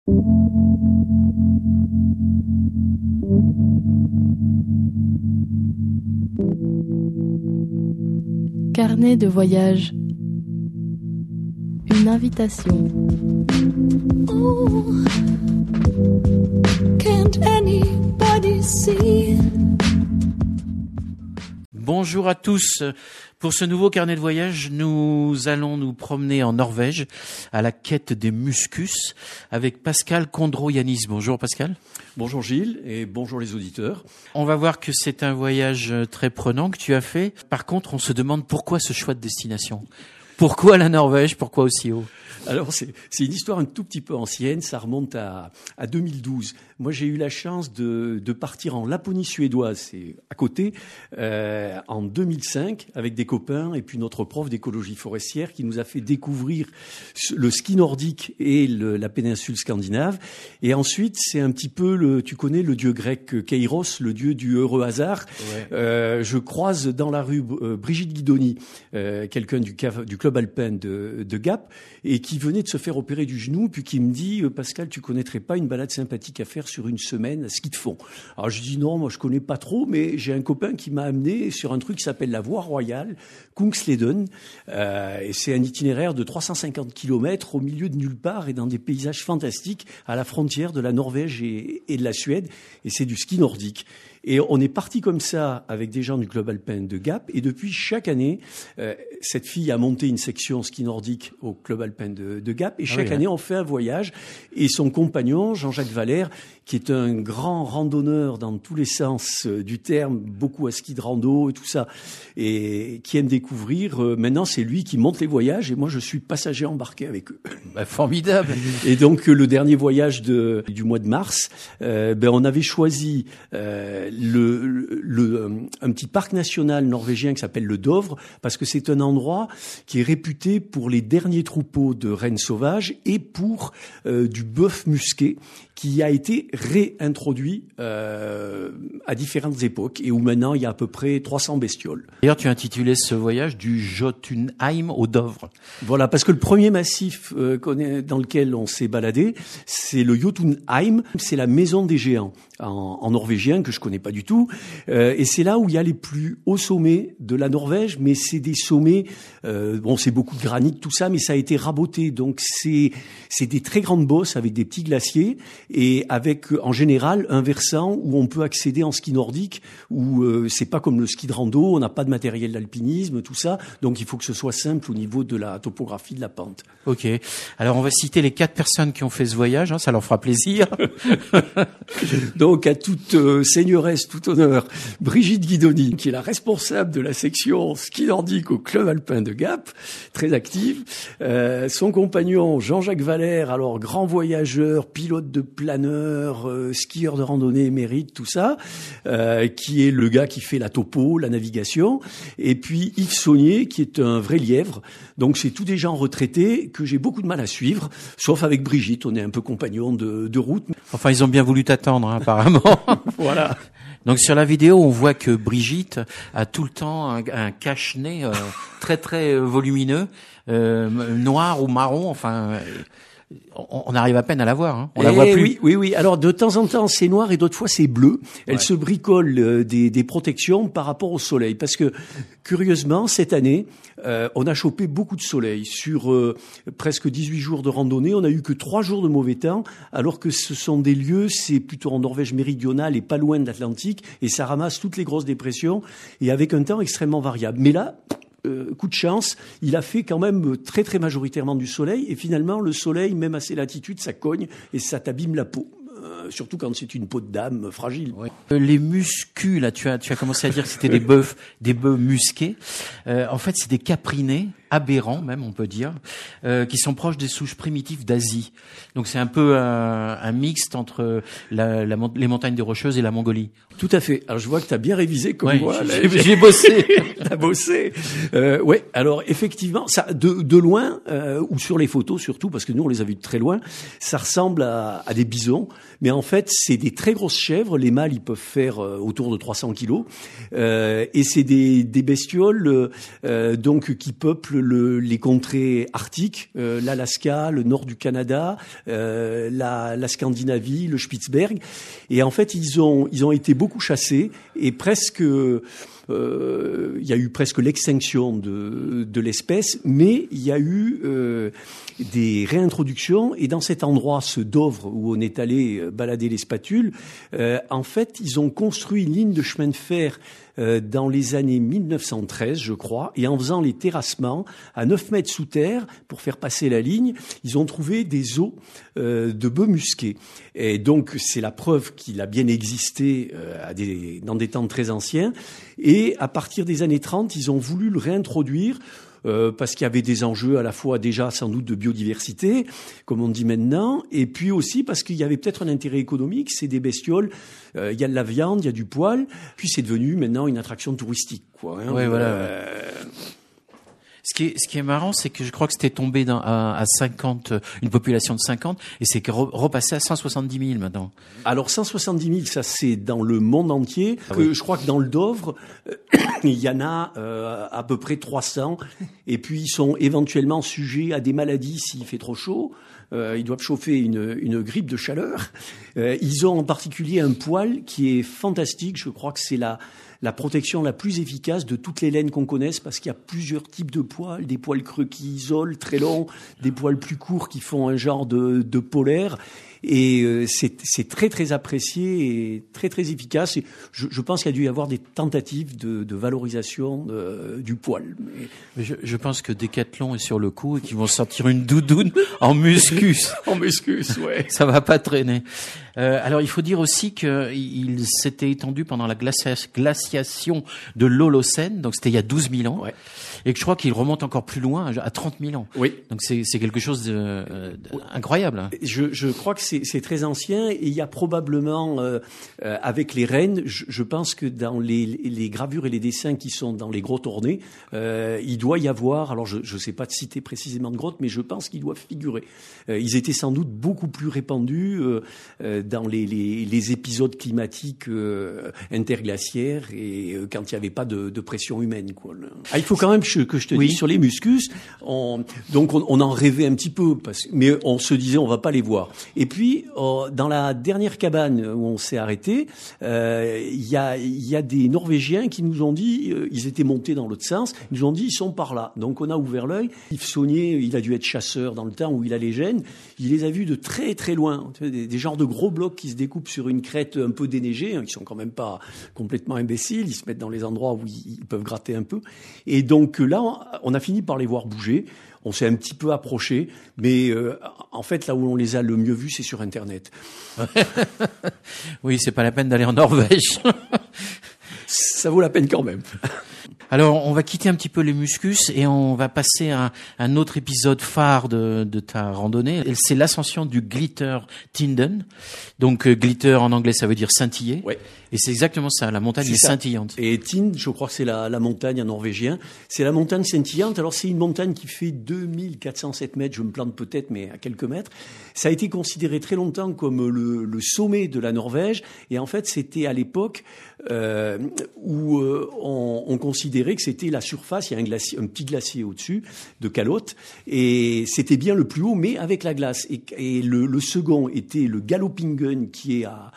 Carnet de voyage. Une invitation. Oh, can't anybody see? Bonjour à tous. Pour ce nouveau carnet de voyage, nous allons nous promener en Norvège à la quête des muscus avec Pascal Kondro-Yanis. Bonjour Pascal. Bonjour Gilles et bonjour les auditeurs. On va voir que c'est un voyage très prenant que tu as fait. Par contre, on se demande pourquoi ce choix de destination. Pourquoi la Norvège? Pourquoi aussi haut? Alors c'est une histoire un tout petit peu ancienne, ça remonte à 2012. Moi j'ai eu la chance de partir en Laponie suédoise, c'est à côté, en 2005 avec des copains et puis notre prof d'écologie forestière qui nous a fait découvrir le ski nordique et la péninsule scandinave. Et ensuite c'est un petit peu tu connais le dieu grec Kairos, le dieu du heureux hasard. Ouais. Je croise dans la rue Brigitte Guidoni, quelqu'un du club alpin de Gap, et qui venait de se faire opérer du genou, puis qui me dit « Pascal, tu connaîtrais pas une balade sympathique à faire sur une semaine à ski de fond ?» Alors je dis « Non, moi je connais pas trop, mais j'ai un copain qui m'a amené sur un truc qui s'appelle la Voie Royale, Kungsleden, et c'est un itinéraire de 350 km au milieu de nulle part et dans des paysages fantastiques à la frontière de la Norvège et de la Suède, et c'est du ski nordique. » Et on est parti comme ça avec des gens du club alpin de Gap. Et depuis, chaque année, cette fille a monté une section ski nordique au club alpin de Gap. Et chaque année, on fait un voyage. Et son compagnon, Jean-Jacques Valère, qui est un grand randonneur dans tous les sens du terme, beaucoup à ski de rando et tout ça, et qui aime découvrir, maintenant, c'est lui qui monte les voyages. Et moi, je suis passager embarqué avec eux. Bah, formidable. Et donc, le dernier voyage du mois de mars, on avait choisi un petit parc national norvégien qui s'appelle le Dovre, parce que c'est un endroit qui est réputé pour les derniers troupeaux de rennes sauvages et pour du bœuf musqué qui a été réintroduit à différentes époques et où maintenant il y a à peu près 300 bestioles. D'ailleurs, tu as intitulé ce voyage du Jotunheim au Dovre. Voilà, parce que le premier massif dans lequel on s'est baladé, c'est le Jotunheim, c'est la maison des géants en norvégien que je connais pas du tout, et c'est là où il y a les plus hauts sommets de la Norvège, mais c'est des sommets, c'est beaucoup de granit, tout ça, mais ça a été raboté, donc c'est des très grandes bosses avec des petits glaciers et avec en général un versant où on peut accéder en ski nordique, où c'est pas comme le ski de rando, on n'a pas de matériel d'alpinisme, tout ça, donc il faut que ce soit simple au niveau de la topographie de la pente. Ok, alors on va citer les 4 personnes qui ont fait ce voyage, ça leur fera plaisir. Donc à toute seigneuresse, tout honneur, Brigitte Guidoni, qui est la responsable de la section ski nordique au club alpin de Gap, très active. Son compagnon Jean-Jacques Valère, alors grand voyageur, pilote de planeur, skieur de randonnée émérite, tout ça, qui est le gars qui fait la topo, la navigation. Et puis Yves Saunier, qui est un vrai lièvre. Donc c'est tous des gens retraités que j'ai beaucoup de mal à suivre, sauf avec Brigitte, on est un peu compagnons de route. Enfin, ils ont bien voulu t'attendre, apparemment. Voilà. Donc sur la vidéo, on voit que Brigitte a tout le temps un cache-nez très très volumineux, noir ou marron, enfin... On arrive à peine à la voir, on la voit plus. Oui. Alors de temps en temps c'est noir et d'autres fois c'est bleu. Elle se bricole des protections par rapport au soleil, parce que curieusement cette année on a chopé beaucoup de soleil sur presque 18 jours de randonnée. On a eu que 3 jours de mauvais temps, alors que ce sont des lieux, c'est plutôt en Norvège méridionale et pas loin de l'Atlantique, et ça ramasse toutes les grosses dépressions et avec un temps extrêmement variable. Mais là, coup de chance, il a fait quand même très très majoritairement du soleil, et finalement le soleil, même à ces latitudes, ça cogne et ça t'abîme la peau. Surtout quand c'est une peau de dame fragile. Ouais. Les muscus, là, tu as commencé à dire que c'était des bœufs musqués. En fait, c'est des caprinés, aberrants même, on peut dire, qui sont proches des souches primitives d'Asie. Donc c'est un peu un mixte entre les montagnes des Rocheuses et la Mongolie. Tout à fait. Alors je vois que tu as bien révisé comme moi. J'ai bossé. T'as bossé. Ouais. Alors effectivement, ça de loin ou sur les photos surtout, parce que nous on les a vus de très loin, ça ressemble à des bisons. Mais en fait, c'est des très grosses chèvres. Les mâles, ils peuvent faire autour de 300 kilos. Et c'est des bestioles donc qui peuplent les contrées arctiques, l'Alaska, le nord du Canada, la Scandinavie, le Spitzberg. Et en fait, ils ont été beaucoup chassés et presque... il y a eu presque l'extinction de l'espèce, mais il y a eu des réintroductions. Et dans cet endroit, ce Dovre, où on est allé balader les spatules, en fait, ils ont construit une ligne de chemin de fer dans les années 1913, je crois, et en faisant les terrassements à 9 mètres sous terre pour faire passer la ligne, ils ont trouvé des os de bœufs musqués. Et donc, c'est la preuve qu'il a bien existé dans des temps très anciens. Et à partir des années 30, ils ont voulu le réintroduire parce qu'il y avait des enjeux à la fois déjà sans doute de biodiversité, comme on dit maintenant, et puis aussi parce qu'il y avait peut-être un intérêt économique. C'est des bestioles, il y a de la viande, il y a du poil, puis c'est devenu maintenant une attraction touristique, quoi. Hein, ouais, voilà. Ce qui est marrant, c'est que je crois que c'était tombé à 50, une population de 50, et c'est repassé à 170 000 maintenant. Alors 170 000, ça c'est dans le monde entier. Oui. Je crois que dans le Dovre, il y en a à peu près 300, et puis ils sont éventuellement sujets à des maladies s'il fait trop chaud. Ils doivent chauffer une grippe de chaleur. Ils ont en particulier un poil qui est fantastique. Je crois que c'est la protection la plus efficace de toutes les laines qu'on connaisse, parce qu'il y a plusieurs types de poils, des poils creux qui isolent, très longs, des poils plus courts qui font un genre de polaire. Et c'est très très apprécié et très très efficace. Et je pense qu'il y a dû y avoir des tentatives de valorisation du poil. Mais je pense que Decathlon est sur le coup et qu'ils vont sortir une doudoune en muscus. En muscus, ouais. Ça va pas traîner. Alors il faut dire aussi qu'il s'était étendu pendant la glaciation de l'Holocène, donc c'était il y a 12 000 ans, ouais. Et que je crois qu'il remonte encore plus loin, à 30 000 ans. Oui. Donc c'est quelque chose d'incroyable. Je crois que c'est très ancien, et il y a probablement, avec les rennes, je pense que dans les gravures et les dessins qui sont dans les grottes ornées, il doit y avoir, alors je ne sais pas citer précisément de grottes, mais je pense qu'ils doivent figurer. Ils étaient sans doute beaucoup plus répandus dans les épisodes climatiques interglaciaires et quand il n'y avait pas de pression humaine, quoi. Ah, il faut quand même que je te dise sur les muscus, on en rêvait un petit peu, mais on se disait on va pas les voir. Et puis dans la dernière cabane où on s'est arrêté, il y a des Norvégiens qui nous ont dit, ils étaient montés dans l'autre sens, ils nous ont dit ils sont par là. Donc on a ouvert l'œil. Yves Saunier, il a dû être chasseur dans le temps où il allait gêne. Il les a vus de très très loin, des genres de gros blocs qui se découpent sur une crête un peu déneigée. Ils sont quand même pas complètement imbéciles. Ils se mettent dans les endroits où ils peuvent gratter un peu. Et donc là, on a fini par les voir bouger. On s'est un petit peu approché, mais en fait, là où on les a le mieux vus, c'est sur Internet. Oui, c'est pas la peine d'aller en Norvège. Ça vaut la peine quand même. Alors, on va quitter un petit peu les muscus et on va passer à un autre épisode phare de ta randonnée. C'est l'ascension du Glitter Tinden. Donc, glitter en anglais, ça veut dire scintiller. Ouais. Et c'est exactement ça, la montagne est scintillante. Et Tind, je crois que c'est la montagne en norvégien. C'est la montagne scintillante. Alors, c'est une montagne qui fait 2407 mètres. Je me plante peut-être, mais à quelques mètres. Ça a été considéré très longtemps comme le sommet de la Norvège. Et en fait, c'était à l'époque où on considérait que c'était la surface. Il y a un petit glacier au-dessus de Calotte. Et c'était bien le plus haut, mais avec la glace. Et le second était le Gallopingen, qui est à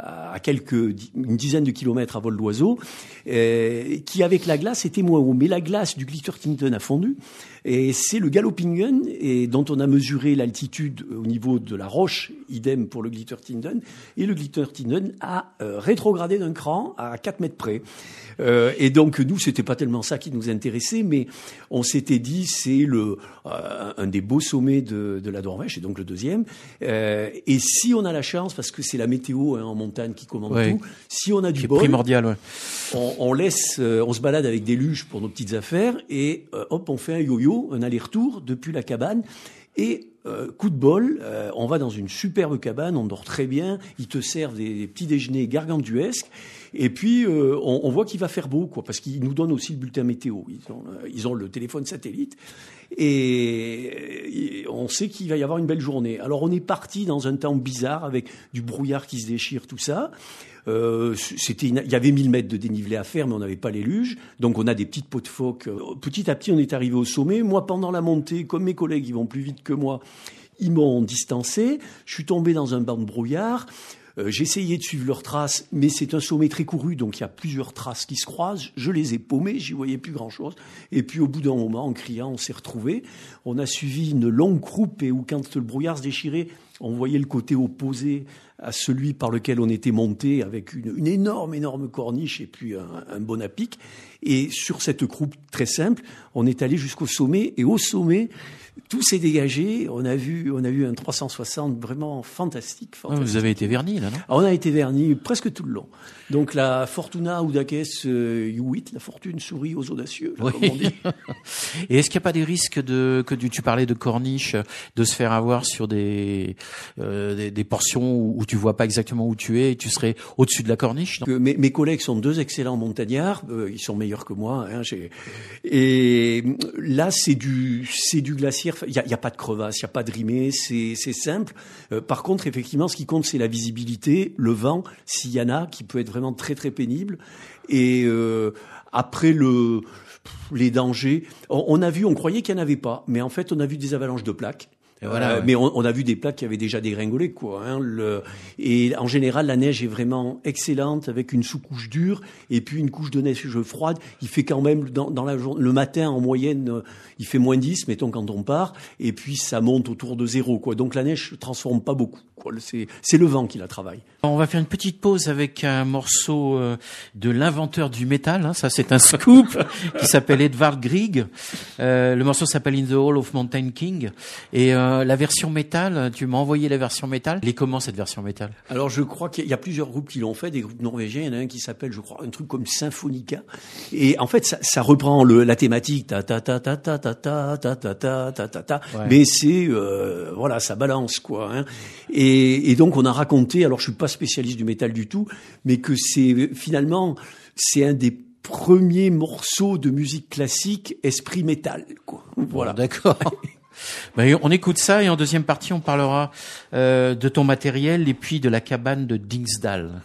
une dizaine de kilomètres à vol d'oiseau, qui avec la glace était moins haut. Mais la glace du Glitter Tinden a fondu, et c'est le Gallopingen, et dont on a mesuré l'altitude au niveau de la roche, idem pour le Glitter Tinden, et le Glitter Tinden a rétrogradé d'un cran à 4 mètres près. Et donc nous, c'était pas tellement ça qui nous intéressait, mais on s'était dit c'est un des beaux sommets de la Norvège, et donc le deuxième. Et si on a la chance, parce que c'est la météo en montagne qui commande tout, si on a du bol, primordial, ouais. on se balade avec des luges pour nos petites affaires, et hop, on fait un yo-yo, un aller-retour depuis la cabane. Et coup de bol, on va dans une superbe cabane, on dort très bien, ils te servent des petits déjeuners gargantuesques, et puis on voit qu'il va faire beau, quoi, parce qu'ils nous donnent aussi le bulletin météo. Ils ont le téléphone satellite, et on sait qu'il va y avoir une belle journée. Alors on est parti dans un temps bizarre avec du brouillard qui se déchire, tout ça. Il y avait 1000 mètres de dénivelé à faire, mais on n'avait pas les luges. Donc on a des petites pots de phoque. Petit à petit, on est arrivé au sommet. Moi, pendant la montée, comme mes collègues, ils vont plus vite que moi, ils m'ont distancé. Je suis tombé dans un banc de brouillard. J'ai essayé de suivre leurs traces, mais c'est un sommet très couru, donc il y a plusieurs traces qui se croisent. Je les ai paumées, j'y voyais plus grand-chose. Et puis au bout d'un moment, en criant, on s'est retrouvés. On a suivi une longue croupe et où quand le brouillard se déchirait, on voyait le côté opposé à celui par lequel on était monté, avec une énorme corniche et puis un bon à pic. Et sur cette croupe très simple, on est allé jusqu'au sommet. Et au sommet, tout s'est dégagé. On a vu un 360 vraiment fantastique. Vous avez été vernis, là, non? On a été vernis presque tout le long. Donc la Fortuna Audaces U8, la fortune sourit aux audacieux, Oui. comme on dit. Et est-ce qu'il n'y a pas des risques tu parlais de corniche, de se faire avoir sur des portions où tu vois pas exactement où tu es et tu serais au-dessus de la corniche, non? Mes collègues sont 2 excellents montagnards, ils sont meilleurs que moi. Et là, c'est du glaciaire. Il y a pas de crevasse, il y a pas de rimée, c'est simple. Par contre, effectivement, ce qui compte, c'est la visibilité, le vent, s'il y en a, qui peut être vraiment très très pénible. Et après les dangers, on croyait qu'il n'y en avait pas, mais en fait, on a vu des avalanches de plaques. Et voilà, ouais. Mais on a vu des plaques qui avaient déjà dégringolé, quoi. Et en général, la neige est vraiment excellente avec une sous-couche dure et puis une couche de neige froide. Il fait quand même dans la journée, le matin en moyenne, il fait moins 10, mettons quand on part, et puis ça monte autour de 0, quoi. Donc la neige ne transforme pas beaucoup, quoi. C'est le vent qui la travaille. On va faire une petite pause avec un morceau de l'inventeur du métal. Hein, ça, c'est un scoop qui s'appelle Edvard Grieg. Le morceau s'appelle In the Hall of Mountain King. Et la version métal, tu m'as envoyé la version métal. Elle est comment cette version métal? Alors je crois qu'il y a plusieurs groupes qui l'ont fait, des groupes norvégiens. Il y en a un qui s'appelle, je crois, un truc comme Symphonica. Et en fait, ça reprend la thématique ta ta ta ta ta ta ta ta ta ta ta ta ta. Ouais. Mais c'est voilà, ça balance, quoi. Hein. Et donc on a raconté. Alors je suis pas spécialiste du métal du tout, mais que c'est un des premiers morceaux de musique classique esprit métal, quoi. Voilà. Bon, d'accord. Ben, on écoute ça et en deuxième partie, on parlera de ton matériel et puis de la cabane de Dingsdale.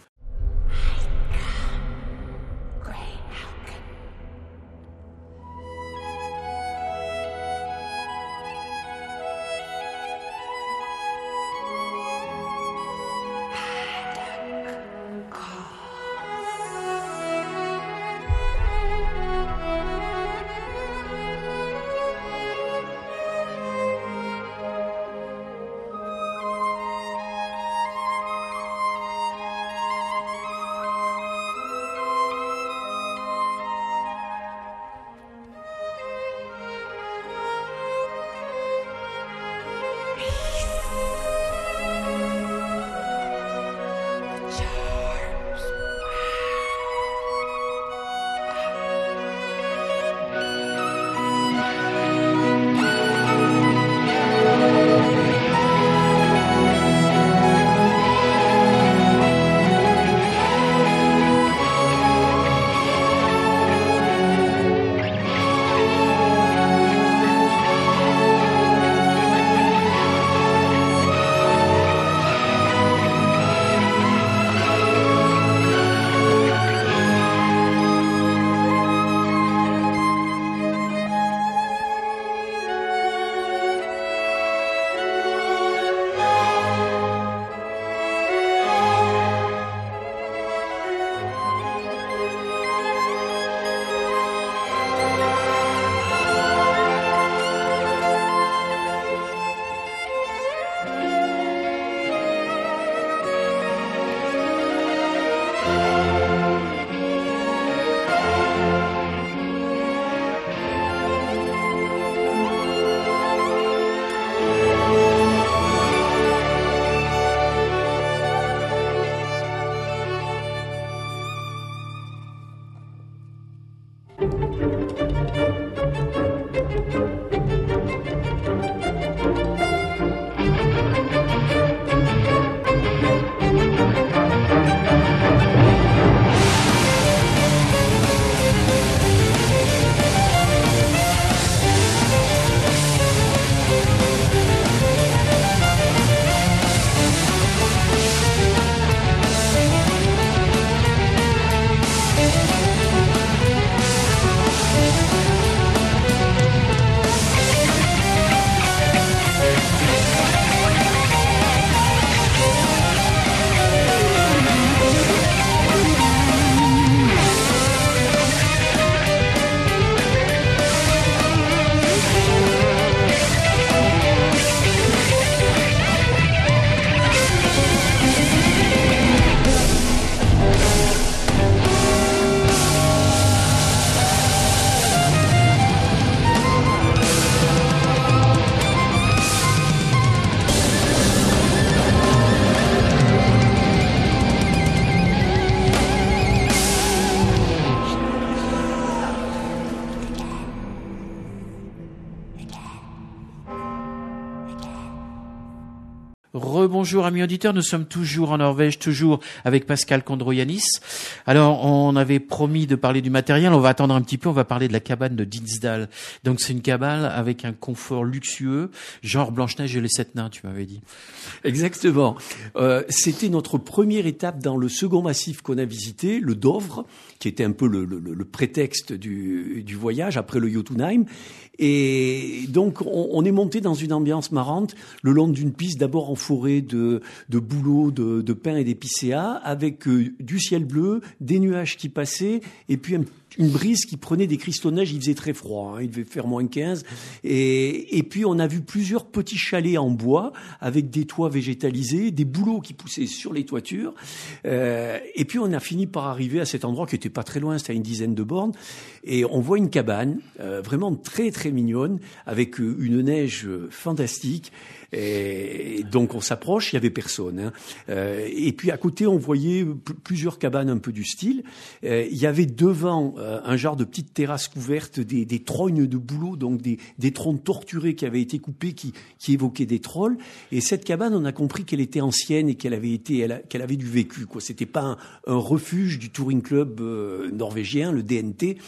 bonjour amis auditeurs, nous sommes toujours en Norvège, toujours avec Pascal Kondroyanis. Alors on avait promis de parler du matériel, on va attendre un petit peu, on va parler de la cabane de Dinsdal. Donc c'est une cabane avec un confort luxueux, genre Blanche-Neige et les 7 nains, tu m'avais dit. Exactement. C'était notre première étape dans le second massif qu'on a visité, le Dovre, qui était un peu le prétexte du voyage après le Jotunheim. Et donc, on est monté dans une ambiance marrante, le long d'une piste, d'abord en forêt de bouleaux, de pins et d'épicéas, avec du ciel bleu, des nuages qui passaient, et puis une brise qui prenait des cristaux de neige. Il faisait très froid, hein, il devait faire moins 15. Et puis, on a vu plusieurs petits chalets en bois, avec des toits végétalisés, des bouleaux qui poussaient sur les toitures. Et puis, on a fini par arriver à cet endroit qui était pas très loin, c'était à une dizaine de bornes. Et on voit une cabane, vraiment très, très mignonne, avec une neige fantastique. Et donc on s'approche, il y avait personne. Hein. Et puis à côté, on voyait plusieurs cabanes un peu du style. Il y avait devant un genre de petite terrasse couverte, des trognes de bouleaux, donc des troncs torturés qui avaient été coupés, qui évoquaient des trolls. Et cette cabane, on a compris qu'elle était ancienne et qu'elle avait du vécu. Quoi, c'était pas un refuge du touring club norvégien, le DNT.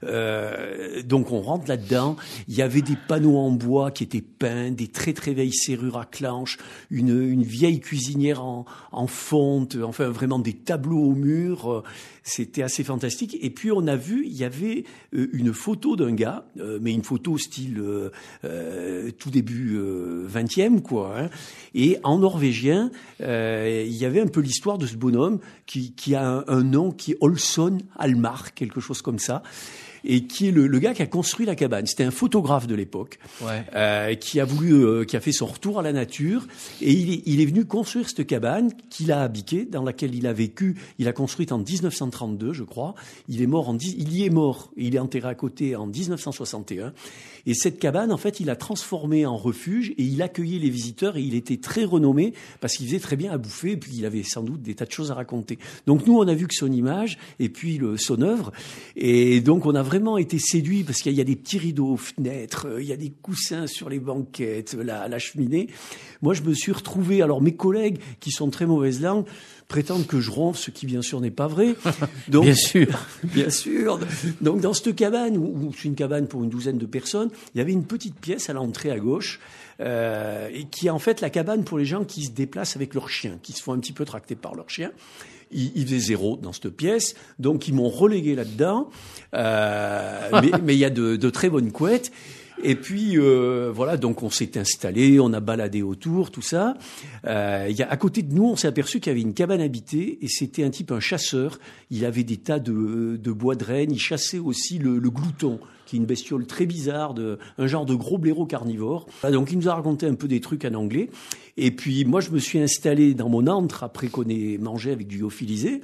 Donc on rentre là-dedans. Il y avait des panneaux en bois qui étaient peints, des très très vieilles serrures à clenches, une vieille cuisinière en fonte, enfin vraiment des tableaux au mur. C'était assez fantastique. Et puis on a vu, il y avait une photo d'un gars, mais une photo style tout début 20e, quoi. Hein. Et en norvégien, il y avait un peu l'histoire de ce bonhomme qui a un nom qui est Olson Almar, quelque chose comme ça. Et qui est le gars qui a construit la cabane. C'était un photographe de l'époque, qui a fait son retour à la nature, et il est venu construire cette cabane qu'il a habitée, dans laquelle il a vécu. Il a construite en 1932, je crois. Il y est mort, et il est enterré à côté en 1961. Et cette cabane, en fait, il a transformé en refuge, et il accueillait les visiteurs, et il était très renommé parce qu'il faisait très bien à bouffer, et puis il avait sans doute des tas de choses à raconter. Donc nous, on a vu que son image, et puis son œuvre, et donc on a vraiment été séduit parce qu'il y a des petits rideaux aux fenêtres, il y a des coussins sur les banquettes, la cheminée. Moi, je me suis retrouvé. Alors, mes collègues qui sont de très mauvaise langue prétendent que je ronfle, ce qui bien sûr n'est pas vrai. Donc, bien sûr. Bien sûr. Donc, dans cette cabane, où c'est une cabane pour une douzaine de personnes, il y avait une petite pièce à l'entrée à gauche, et qui est en fait la cabane pour les gens qui se déplacent avec leurs chiens, qui se font un petit peu tracter par leurs chiens. Il faisait 0 dans cette pièce, donc ils m'ont relégué là-dedans. Mais il y a de très bonnes couettes. Et puis voilà, donc on s'est installé, on a baladé autour, tout ça. À côté de nous, on s'est aperçu qu'il y avait une cabane habitée, et c'était un chasseur. Il avait des tas de bois de renne. Il chassait aussi le glouton, qui est une bestiole très bizarre, un genre de gros blaireau carnivore. Donc il nous a raconté un peu des trucs en anglais. Et puis moi, je me suis installé dans mon antre après qu'on ait mangé avec du lyophilisé.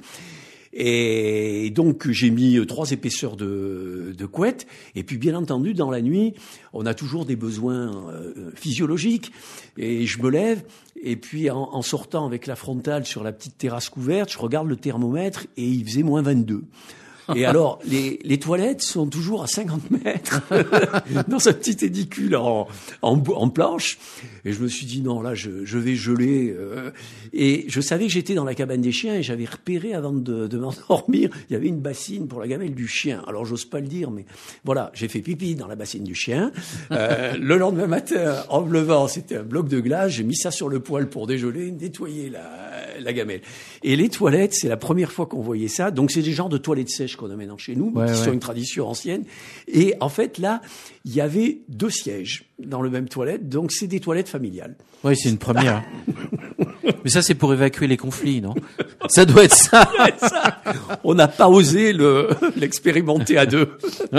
Et donc j'ai mis 3 épaisseurs de couette. Et puis bien entendu, dans la nuit, on a toujours des besoins physiologiques. Et je me lève, et puis en sortant avec la frontale sur la petite terrasse couverte, je regarde le thermomètre, et il faisait moins 22. Et alors, les toilettes sont toujours à 50 mètres dans un petit édicule en planche. Et je me suis dit, non, là, je vais geler. Et je savais que j'étais dans la cabane des chiens, et j'avais repéré avant de m'endormir, il y avait une bassine pour la gamelle du chien. Alors, j'ose pas le dire, mais voilà, j'ai fait pipi dans la bassine du chien. Le lendemain matin, en me levant, c'était un bloc de glace. J'ai mis ça sur le poêle pour dégeler, nettoyer la gamelle. Et les toilettes, c'est la première fois qu'on voyait ça. Donc, c'est des genres de toilettes sèches qu'on a maintenant chez nous, qui sont une tradition ancienne. Et en fait, là, il y avait 2 sièges dans le même toilette, donc c'est des toilettes familiales. Oui, c'est une première. Mais ça, c'est pour évacuer les conflits, non? Ça doit être ça. On n'a pas osé l'expérimenter à 2.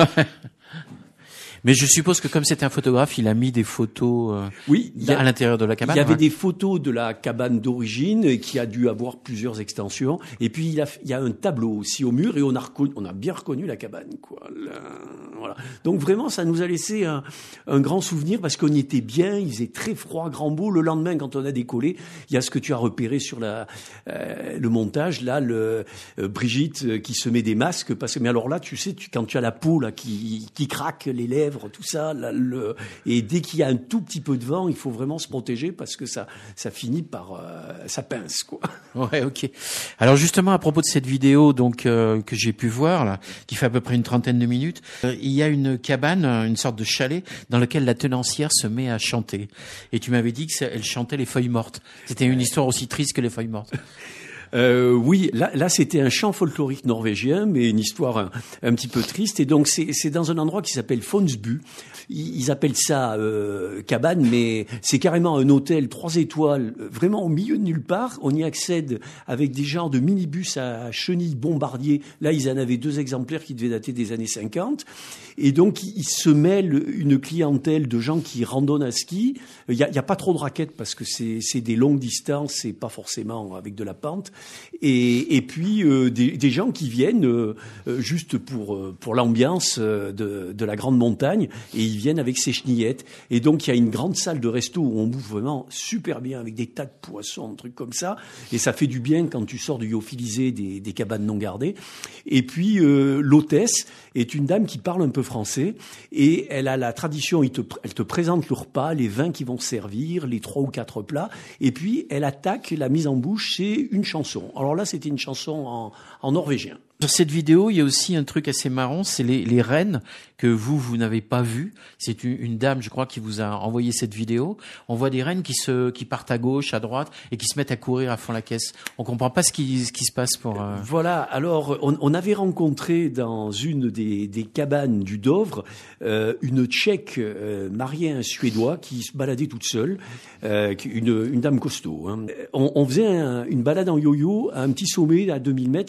Mais je suppose que comme c'était un photographe, il a mis des photos à l'intérieur de la cabane. Il y avait des photos de la cabane d'origine qui a dû avoir plusieurs extensions. Et puis il y a un tableau aussi au mur, et on a bien reconnu la cabane, quoi. Voilà. Donc vraiment, ça nous a laissé un grand souvenir, parce qu'on y était bien. Il faisait très froid, grand beau. Le lendemain, quand on a décollé, il y a ce que tu as repéré sur le montage. Là, Brigitte qui se met des masques, mais alors là, tu sais, quand tu as la peau là qui craque, les lèvres, lièvres, tout ça. Et dès qu'il y a un tout petit peu de vent, il faut vraiment se protéger parce que ça finit par ça pince, quoi. Ouais, ok. Alors justement, à propos de cette vidéo donc que j'ai pu voir là, qui fait à peu près une trentaine de minutes, il y a une cabane, une sorte de chalet dans lequel la tenancière se met à chanter. Et tu m'avais dit que elle chantait les feuilles mortes. C'était une histoire aussi triste que les feuilles mortes. Oui, là c'était un chant folklorique norvégien, mais une histoire un petit peu triste. Et donc c'est dans un endroit qui s'appelle Fonsbu. Ils appellent ça cabane, mais c'est carrément un hôtel 3 étoiles, vraiment au milieu de nulle part. On y accède avec des genres de minibus à chenilles bombardiers. Là, ils en avaient 2 exemplaires qui devaient dater des années 50. Et donc, il se mêle une clientèle de gens qui randonnent à ski. Il y a pas trop de raquettes parce que c'est des longues distances, c'est pas forcément avec de la pente. Et puis des gens qui viennent juste pour l'ambiance de la grande montagne, et ils viennent avec ces chenillettes. Et donc il y a une grande salle de resto où on bouffe vraiment super bien avec des tas de poissons, des trucs comme ça, et ça fait du bien quand tu sors du lyophilisé des cabanes non gardées. Et puis l'hôtesse est une dame qui parle un peu français, et elle a la tradition, elle te présente le repas, les vins qui vont servir, les 3 ou 4 plats, et puis elle attaque la mise en bouche, c'est une chanson. Alors là, c'était une chanson en norvégien. Sur cette vidéo, il y a aussi un truc assez marrant, c'est les rennes que vous n'avez pas vues. C'est une dame, je crois, qui vous a envoyé cette vidéo. On voit des rennes qui partent à gauche, à droite, et qui se mettent à courir à fond la caisse. On comprend pas ce qui se passe pour... Voilà, alors on avait rencontré dans une des cabanes du Dovre une Tchèque mariée à un Suédois qui se baladait toute seule, une dame costaud. Hein. On faisait une balade en yo-yo à un petit sommet à 2000 mètres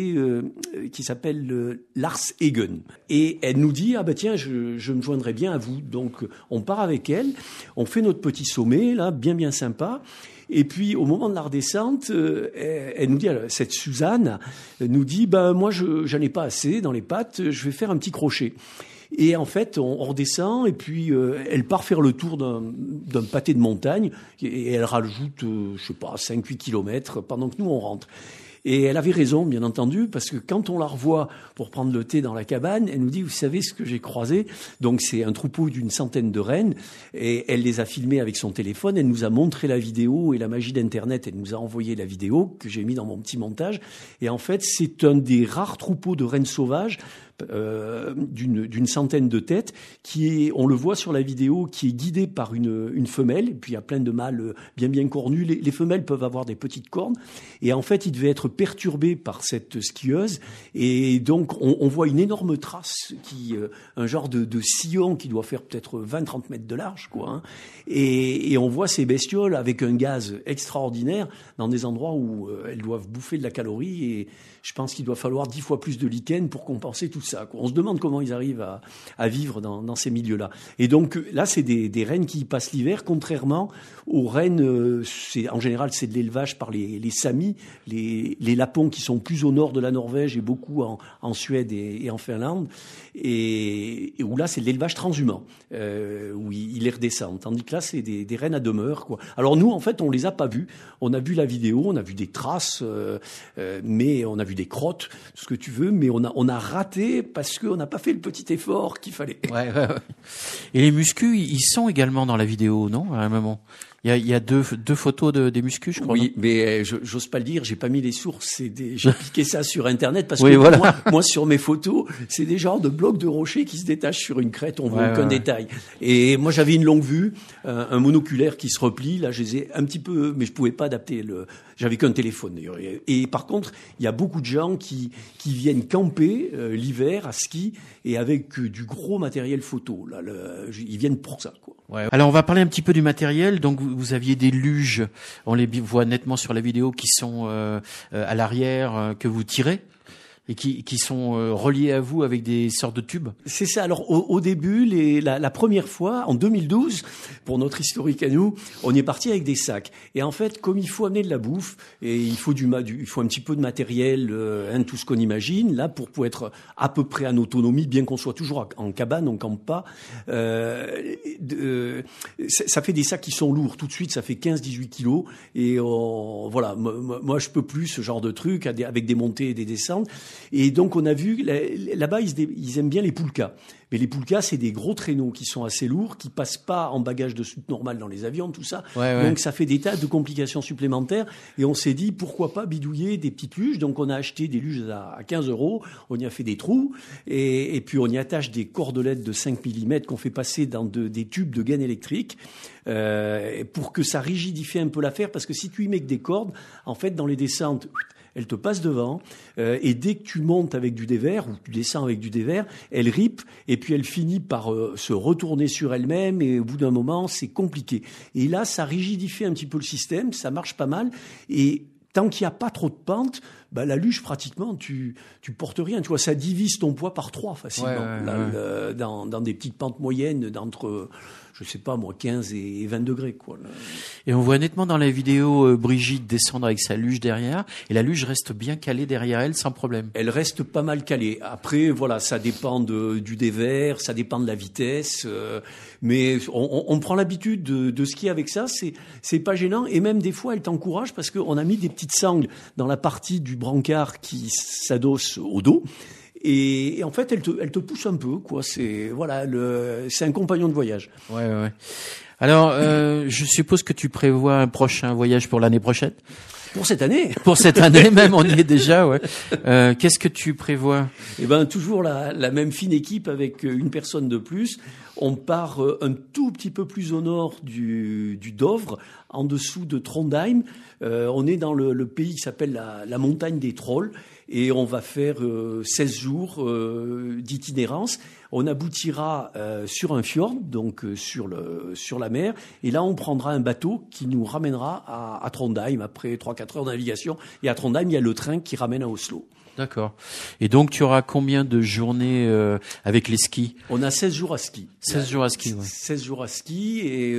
qui s'appelle Lars Egen. Et elle nous dit, tiens, je me joindrai bien à vous. Donc on part avec elle, on fait notre petit sommet, là, bien sympa. Et puis au moment de la redescente, elle nous dit, cette Suzanne nous dit, moi j'en ai pas assez dans les pattes, je vais faire un petit crochet. Et en fait, on redescend, et puis elle part faire le tour d'un pâté de montagne, et elle rajoute, 5-8 kilomètres, pendant que nous on rentre. Et elle avait raison, bien entendu, parce que quand on la revoit pour prendre le thé dans la cabane, elle nous dit, vous savez ce que j'ai croisé? Donc c'est un troupeau d'une centaine de rennes, et elle les a filmés avec son téléphone, elle nous a montré la vidéo, et la magie d'Internet, elle nous a envoyé la vidéo que j'ai mis dans mon petit montage. Et en fait, c'est un des rares troupeaux de rennes sauvages d'une centaine de têtes, on le voit sur la vidéo, qui est guidé par une femelle, et puis il y a plein de mâles bien cornus. Les femelles peuvent avoir des petites cornes, et en fait il devait être perturbé par cette skieuse, et donc on voit une énorme trace, un genre de sillon qui doit faire peut-être 20-30 mètres de large, quoi, hein. Et on voit ces bestioles avec un gaz extraordinaire dans des endroits où elles doivent bouffer de la calorie, et je pense qu'il doit falloir 10 fois plus de lichen pour compenser tout ça, quoi. On se demande comment ils arrivent à vivre dans ces milieux-là. Et donc là, c'est des rennes qui y passent l'hiver, contrairement aux rennes, en général, c'est de l'élevage par les Samis, les lapons qui sont plus au nord de la Norvège et beaucoup en Suède et en Finlande, et où là, c'est de l'élevage transhumant, où ils les redescendent. Tandis que là, c'est des rennes à demeure, quoi. Alors nous, en fait, on les a pas vus. On a vu la vidéo, on a vu des traces, mais on a vu des crottes, ce que tu veux, mais on a raté parce qu'on n'a pas fait le petit effort qu'il fallait. Ouais. Et les muscus, ils sont également dans la vidéo, non? À un moment. Il y a deux photos des muscus, je crois. Oui, mais j'ose pas le dire, j'ai pas mis les sources, j'ai piqué ça sur Internet parce oui, que voilà. moi sur mes photos, c'est des genres de blocs de rochers qui se détachent sur une crête, on voit aucun détail. Et moi j'avais une longue vue, un monoculaire qui se replie, là je les ai un petit peu, mais je pouvais pas adapter j'avais qu'un téléphone d'ailleurs. Et par contre, il y a beaucoup de gens qui viennent camper l'hiver à ski et avec du gros matériel photo. Là, ils viennent pour ça, quoi. Ouais. Alors on va parler un petit peu du matériel. Donc vous aviez des luges, on les voit nettement sur la vidéo, qui sont à l'arrière, que vous tirez et qui sont reliés à vous avec des sortes de tubes. C'est ça. Alors au début, la première fois, en 2012, pour notre historique à nous, on est parti avec des sacs. Et en fait, comme il faut amener de la bouffe et il faut il faut un petit peu de matériel, tout ce qu'on imagine là pour être à peu près en autonomie, bien qu'on soit toujours en cabane, on campe pas. Ça fait des sacs qui sont lourds. Tout de suite, ça fait 15-18 kilos. Et voilà, moi je peux plus ce genre de truc avec des montées et des descentes. Et donc on a vu là-bas ils aiment bien les poulkas. Mais les poulkas, c'est des gros traîneaux qui sont assez lourds, qui passent pas en bagage de soute normal dans les avions, tout ça. Donc ça fait des tas de complications supplémentaires. Et on s'est dit, pourquoi pas bidouiller des petites luges. Donc on a acheté des luges à 15 €, on y a fait des trous, et puis on y attache des cordelettes de 5 mm qu'on fait passer dans des tubes de gaine électrique, pour que ça rigidifie un peu l'affaire, parce que si tu y mets que des cordes, en fait, dans les descentes, elle te passe devant, et dès que tu montes avec du dévers, ou tu descends avec du dévers, elle ripe, et puis elle finit par se retourner sur elle-même, et au bout d'un moment, c'est compliqué. Et là, ça rigidifie un petit peu le système, ça marche pas mal, et tant qu'il n'y a pas trop de pente, bah, la luge, pratiquement, tu portes rien. Tu vois, ça divise ton poids par 3 facilement. Dans des petites pentes moyennes d'entre, je sais pas moi, 15 et 20 degrés, quoi. Et on voit nettement dans la vidéo Brigitte descendre avec sa luge derrière, et la luge reste bien calée derrière elle sans problème. Elle reste pas mal calée. Après, voilà, ça dépend du dévers, ça dépend de la vitesse, mais on prend l'habitude de skier avec ça. C'est pas gênant, et même des fois, elle t'encourage parce qu'on a mis des petites sangles dans la partie du brancard qui s'adosse au dos. Et en fait, elle te pousse un peu, quoi. C'est un compagnon de voyage. Ouais. Alors, je suppose que tu prévois un prochain voyage pour l'année prochaine. Pour cette année. Pour cette année même, on y est déjà, ouais. Qu'est-ce que tu prévois? Eh ben, toujours la même fine équipe avec une personne de plus. On part un tout petit peu plus au nord du Dovre, en dessous de Trondheim. On est dans le pays qui s'appelle la montagne des trolls, et on va faire 16 jours d'itinérance. On aboutira sur un fjord, donc sur la mer, et là on prendra un bateau qui nous ramènera à Trondheim après 3-4 heures de navigation. Et à Trondheim, il y a le train qui ramène à Oslo. D'accord. Et donc, tu auras combien de journées avec les skis? On a 16 jours à ski. 16 jours à ski, ouais. 16 jours à ski, et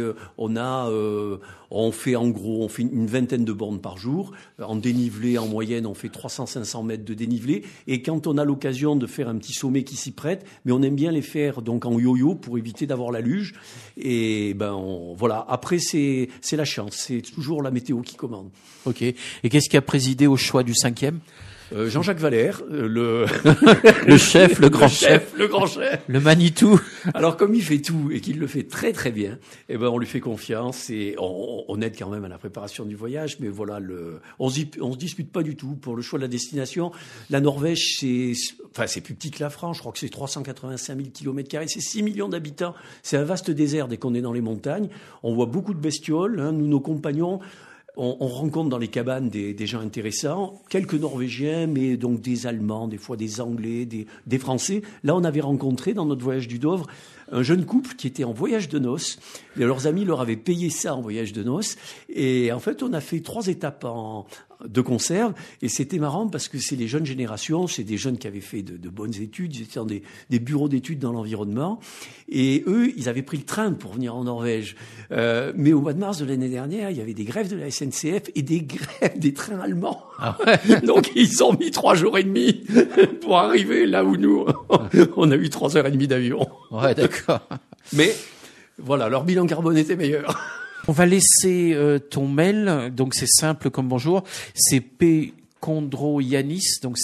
on fait une vingtaine de bornes par jour. En dénivelé, en moyenne, on fait 300-500 mètres de dénivelé. Et quand on a l'occasion de faire un petit sommet qui s'y prête, mais on aime bien les faire donc en yo-yo pour éviter d'avoir la luge. Et voilà. Après, c'est la chance. C'est toujours la météo qui commande. Ok. Et qu'est-ce qui a présidé au choix du 5e? Jean-Jacques Valère, le chef, le grand chef, le Manitou. Alors comme il fait tout et qu'il le fait très très bien, on lui fait confiance, et on aide quand même à la préparation du voyage. Mais voilà, on se dispute pas du tout pour le choix de la destination. La Norvège, c'est plus petit que la France. Je crois que c'est 385 000 km², c'est 6 millions d'habitants. C'est un vaste désert dès qu'on est dans les montagnes. On voit beaucoup de bestioles. Nous, nos compagnons. On rencontre dans les cabanes des gens intéressants, quelques Norvégiens, mais donc des Allemands, des fois des Anglais, des Français. Là, on avait rencontré dans notre voyage du Dovre un jeune couple qui était en voyage de noces. Et leurs amis leur avaient payé ça en voyage de noces. Et en fait, on a fait 3 étapes de conserve, et c'était marrant parce que c'est les jeunes générations, c'est des jeunes qui avaient fait de bonnes études, ils étaient dans des bureaux d'études dans l'environnement, et eux, ils avaient pris le train pour venir en Norvège. Mais au mois de mars de l'année dernière, il y avait des grèves de la SNCF et des grèves des trains allemands. Ah ouais. Donc ils ont mis 3 jours et demi pour arriver là où nous, on a eu 3 heures et demie d'avion. Ouais, d'accord. Mais voilà, leur bilan carbone était meilleur. On va laisser ton mail, donc c'est simple comme bonjour, c'est pkondroyanis, donc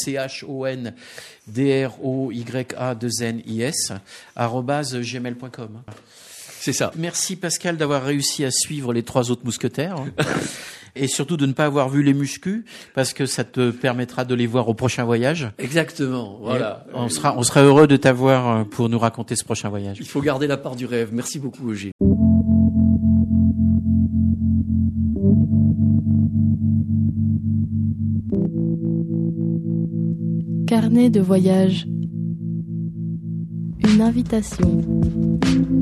CHONDROYA2NIS @gmail.com. C'est ça. Merci Pascal d'avoir réussi à suivre les 3 autres mousquetaires. Et surtout de ne pas avoir vu les muscus, parce que ça te permettra de les voir au prochain voyage. Exactement, voilà. Et on sera heureux de t'avoir pour nous raconter ce prochain voyage. Il faut garder la part du rêve. Merci beaucoup, Eugène. Carnet de voyage. Une invitation.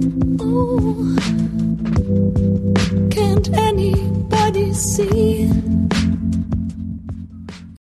Oh, can't anybody see?